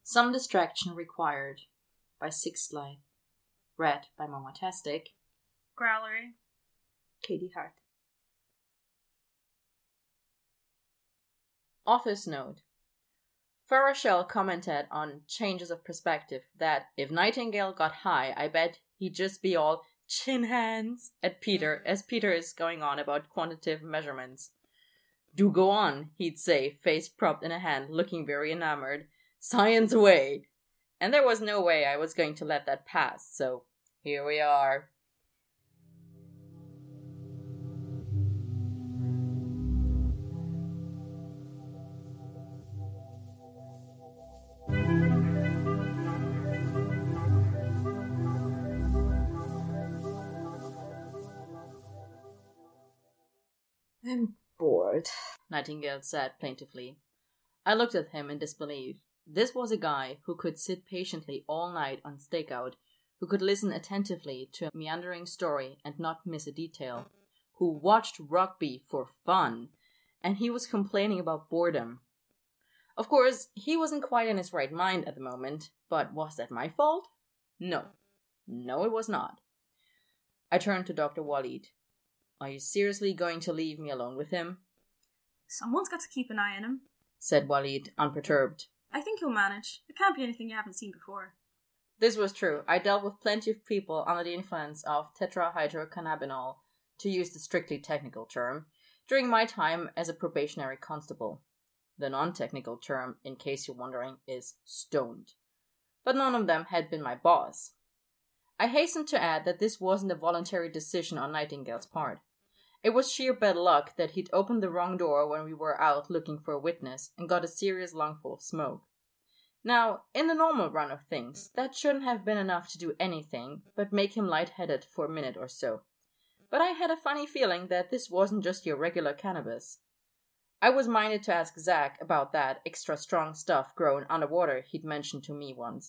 Some Distraction Required by Sixth Light. Read by Momotastic. Growlery. Katie Hart. Office note. Farashel commented on changes of perspective that if Nightingale got high, I bet he'd just be all chin hands at Peter as Peter is going on about quantitative measurements. Do go on, he'd say, face propped in a hand, looking very enamored. Science away! And there was no way I was going to let that pass, so here we are. I'm bored, Nightingale said plaintively. I looked at him in disbelief. This was a guy who could sit patiently all night on stakeout, who could listen attentively to a meandering story and not miss a detail, who watched rugby for fun, and he was complaining about boredom. Of course, he wasn't quite in his right mind at the moment, but was that my fault? No. No, it was not. I turned to Dr. Walid. Are you seriously going to leave me alone with him? Someone's got to keep an eye on him, said Walid, unperturbed. I think you'll manage. It can't be anything you haven't seen before. This was true. I dealt with plenty of people under the influence of tetrahydrocannabinol, to use the strictly technical term, during my time as a probationary constable. The non-technical term, in case you're wondering, is stoned. But none of them had been my boss. I hastened to add that this wasn't a voluntary decision on Nightingale's part. It was sheer bad luck that he'd opened the wrong door when we were out looking for a witness and got a serious lungful of smoke. Now, in the normal run of things, that shouldn't have been enough to do anything but make him lightheaded for a minute or so. But I had a funny feeling that this wasn't just your regular cannabis. I was minded to ask Zach about that extra strong stuff grown underwater he'd mentioned to me once.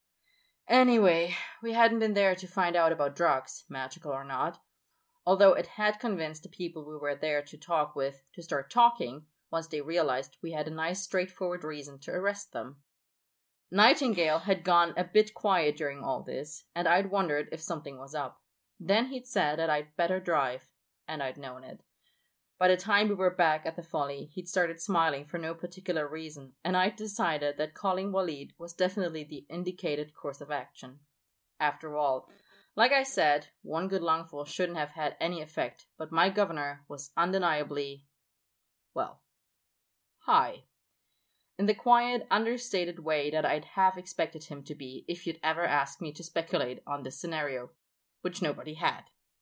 Anyway, we hadn't been there to find out about drugs, magical or not, although it had convinced the people we were there to talk with to start talking once they realized we had a nice straightforward reason to arrest them. Nightingale had gone a bit quiet during all this, and I'd wondered if something was up. Then he'd said that I'd better drive, and I'd known it. By the time we were back at the Folly, he'd started smiling for no particular reason, and I'd decided that calling Walid was definitely the indicated course of action. After all, like I said, one good lungful shouldn't have had any effect, but my governor was undeniably, well, high. In the quiet, understated way that I'd have expected him to be if you'd ever asked me to speculate on this scenario, which nobody had.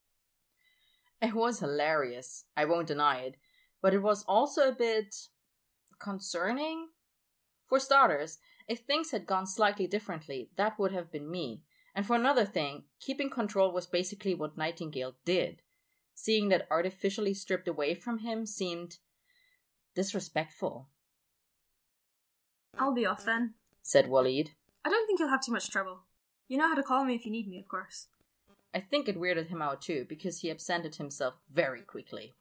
It was hilarious, I won't deny it, but it was also a bit concerning. For starters, if things had gone slightly differently, that would have been me. And for another thing, keeping control was basically what Nightingale did. Seeing that artificially stripped away from him seemed disrespectful. I'll be off then, said Walid. I don't think you'll have too much trouble. You know how to call me if you need me, of course. I think it weirded him out too, because he absented himself very quickly.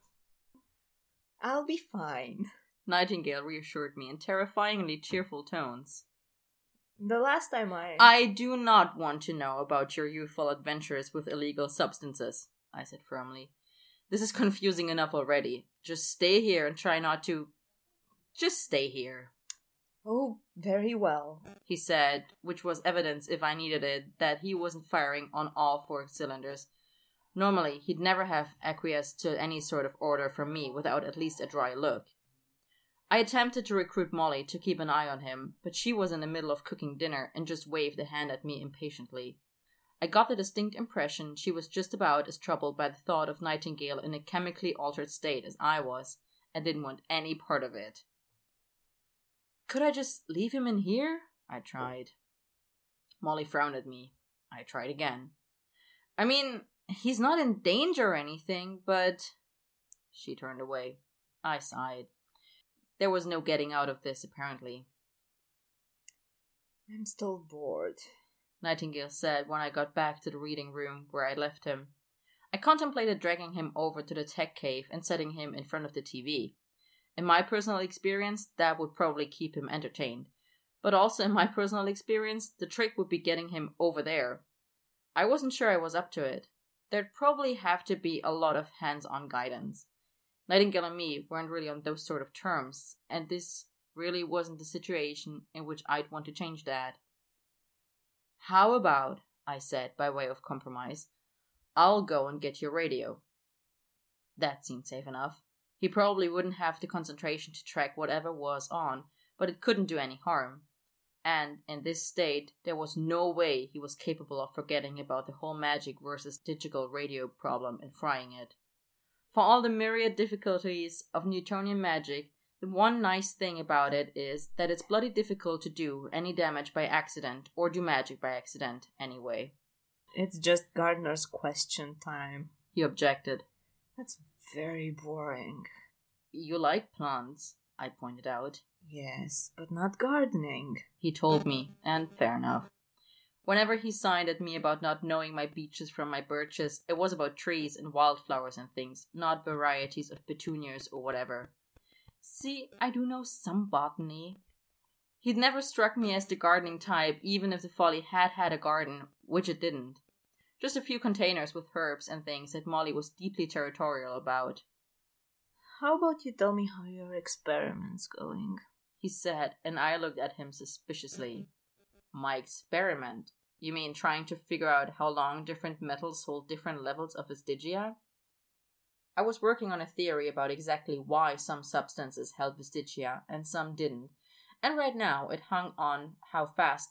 I'll be fine, Nightingale reassured me in terrifyingly cheerful tones. The last time I do not want to know about your youthful adventures with illegal substances, I said firmly. This is confusing enough already. Just stay here and try not to... Just stay here. Oh, very well, he said, which was evidence, if I needed it, that he wasn't firing on all 4 cylinders. Normally, he'd never have acquiesced to any sort of order from me without at least a dry look. I attempted to recruit Molly to keep an eye on him, but she was in the middle of cooking dinner and just waved a hand at me impatiently. I got the distinct impression she was just about as troubled by the thought of Nightingale in a chemically altered state as I was, and didn't want any part of it. Could I just leave him in here? I tried. Molly frowned at me. I tried again. I mean, he's not in danger or anything, but... She turned away. I sighed. There was no getting out of this, apparently. I'm still bored, Nightingale said when I got back to the reading room where I left him. I contemplated dragging him over to the tech cave and setting him in front of the TV. In my personal experience, that would probably keep him entertained. But also in my personal experience, the trick would be getting him over there. I wasn't sure I was up to it. There'd probably have to be a lot of hands-on guidance. Nightingale and me weren't really on those sort of terms, and this really wasn't the situation in which I'd want to change that. How about, I said by way of compromise, I'll go and get your radio. That seemed safe enough. He probably wouldn't have the concentration to track whatever was on, but it couldn't do any harm. And in this state, there was no way he was capable of forgetting about the whole magic versus digital radio problem and frying it. For all the myriad difficulties of Newtonian magic, the one nice thing about it is that it's bloody difficult to do any damage by accident or do magic by accident anyway. It's just Gardner's question time. He objected. That's very boring. You like plants, I pointed out. Yes, but not gardening. He told me, and fair enough. Whenever he sighed at me about not knowing my beeches from my birches, it was about trees and wildflowers and things, not varieties of petunias or whatever. See, I do know some botany. He'd never struck me as the gardening type, even if the Folly had a garden, which it didn't. Just a few containers with herbs and things that Molly was deeply territorial about. How about you tell me how your experiment's going? He said, and I looked at him suspiciously. My experiment? You mean trying to figure out how long different metals hold different levels of vestigia? I was working on a theory about exactly why some substances held vestigia and some didn't, and right now it hung on how fast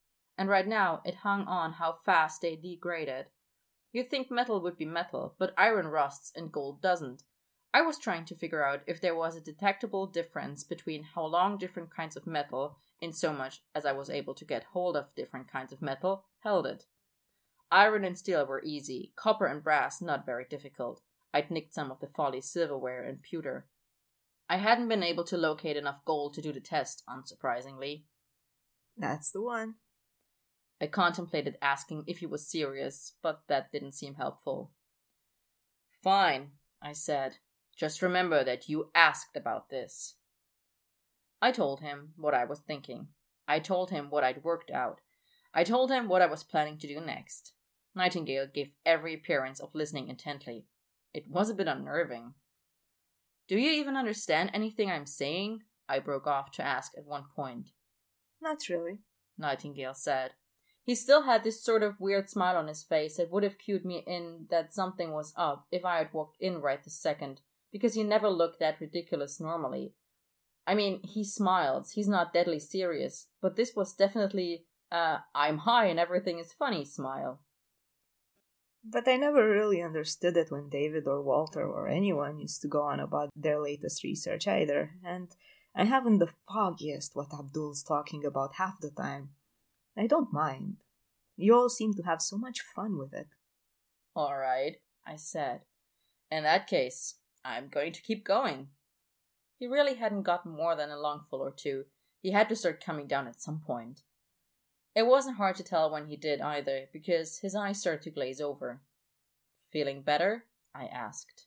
they degraded. You'd think metal would be metal, but iron rusts and gold doesn't. I was trying to figure out if there was a detectable difference between how long different kinds of metal, in so much as I was able to get hold of different kinds of metal, held it. Iron and steel were easy, copper and brass not very difficult. I'd nicked some of the Folly's silverware and pewter. I hadn't been able to locate enough gold to do the test, unsurprisingly. That's the one. I contemplated asking if he was serious, but that didn't seem helpful. Fine, I said. Just remember that you asked about this. I told him what I was thinking. I told him what I'd worked out. I told him what I was planning to do next. Nightingale gave every appearance of listening intently. It was a bit unnerving. Do you even understand anything I'm saying? I broke off to ask at one point. Not really, Nightingale said. He still had this sort of weird smile on his face that would have cued me in that something was up if I had walked in right this second, because he never looked that ridiculous normally. I mean, he smiles, he's not deadly serious, but this was definitely I'm high and everything is funny smile. But I never really understood it when David or Walter or anyone used to go on about their latest research either, and I haven't the foggiest what Abdul's talking about half the time. I don't mind. You all seem to have so much fun with it. All right, I said. In that case, I'm going to keep going. He really hadn't gotten more than a lungful or two. He had to start coming down at some point. It wasn't hard to tell when he did either, because his eyes started to glaze over. Feeling better? I asked.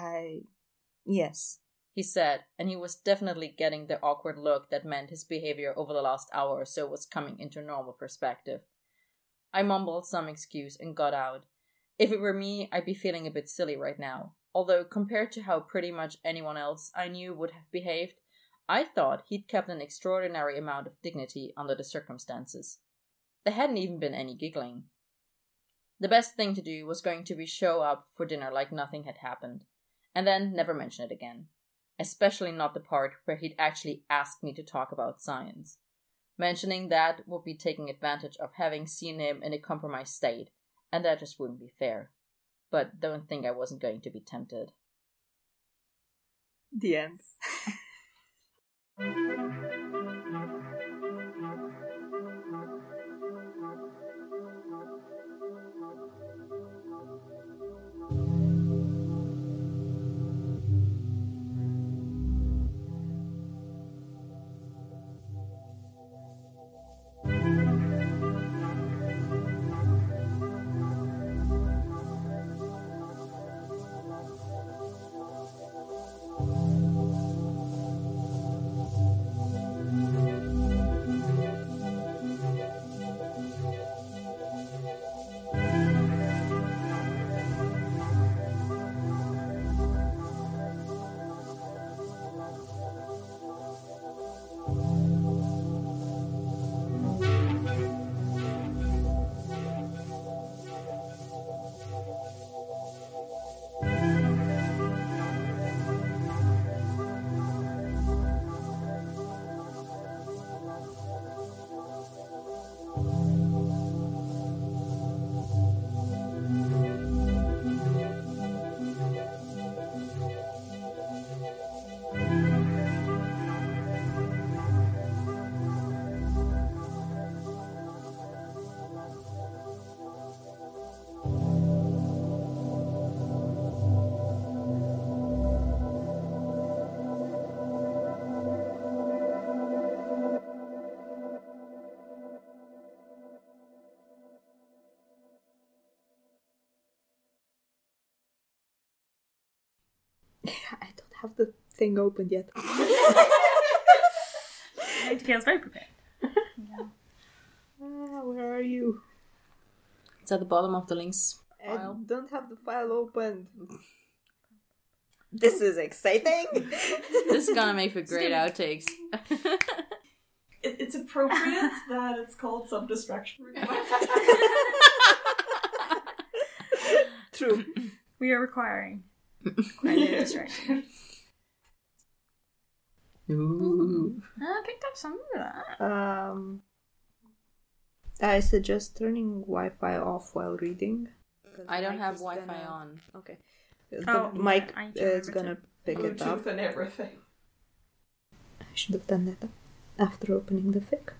Yes, he said, and he was definitely getting the awkward look that meant his behavior over the last hour or so was coming into normal perspective. I mumbled some excuse and got out. If it were me, I'd be feeling a bit silly right now, although compared to how pretty much anyone else I knew would have behaved, I thought he'd kept an extraordinary amount of dignity under the circumstances. There hadn't even been any giggling. The best thing to do was going to be show up for dinner like nothing had happened, and then never mention it again. Especially not the part where he'd actually asked me to talk about science. Mentioning that would be taking advantage of having seen him in a compromised state, and that just wouldn't be fair. But don't think I wasn't going to be tempted. The end. I don't have the thing opened yet. It feels very prepared. Where are you? It's at the bottom of the links I file. don't have the file opened. This is exciting. This is gonna make for great outtakes. It's appropriate that it's called Self-Destruction. True. We are requiring quite a distraction. Ooh. I picked up some of that. I suggest turning Wi-Fi off while reading. I don't have Wi-Fi on. Okay. Oh, The mic I is remember gonna pick it up. Bluetooth and everything. I should have done that after opening the fic.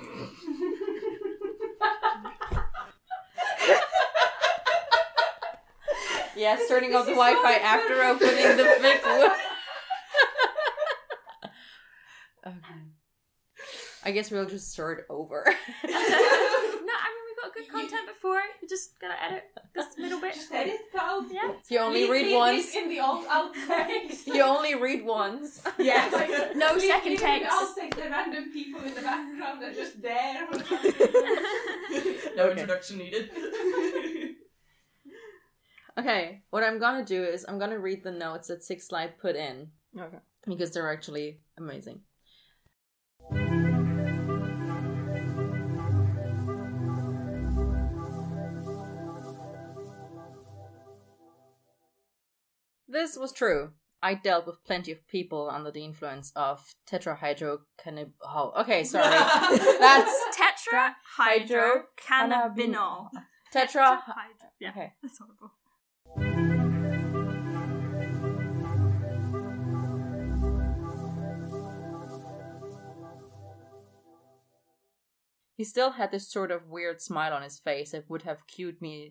Yes, turning off the Wi-Fi after opening the fic. Okay. I guess we'll just start over. No, I mean, we got good content before. We just gotta edit this middle bit. Just edit it out. Yeah. You only read Leave once. this in the outtakes. You only read once. Yeah. No second leave takes. The outtakes, the random people in the background are just there. No Okay. introduction needed. Okay, what I'm gonna do is I'm gonna read the notes that Six Light put in. Okay. Because they're actually amazing. This was true. I dealt with plenty of people under the influence of tetrahydrocannabinol. Oh, okay, sorry. That's Tetrahydrocannabinol. tetra. Yeah, Okay. that's horrible. He still had this sort of weird smile on his face that would have cued me.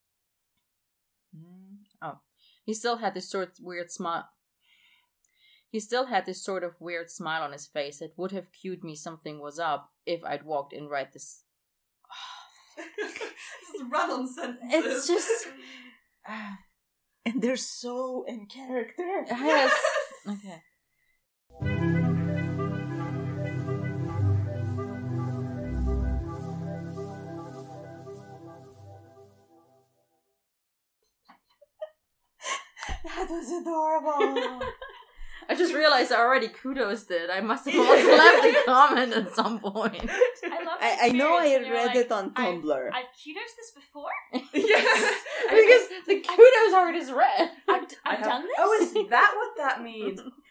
Oh. He still had this sort of weird smile. He still had this sort of weird smile on his face that would have cued me something was up if I'd walked in right this. Just run on sentences. It's just. And they're so in character. Yes. Okay. That was adorable. I just realized I already kudos it. I must have also left a comment at some point. I love I know I experience when you're read like, it on Tumblr. I've kudos this before. Yes. Because the kudos art is red. I've done this. Oh, is that what that means?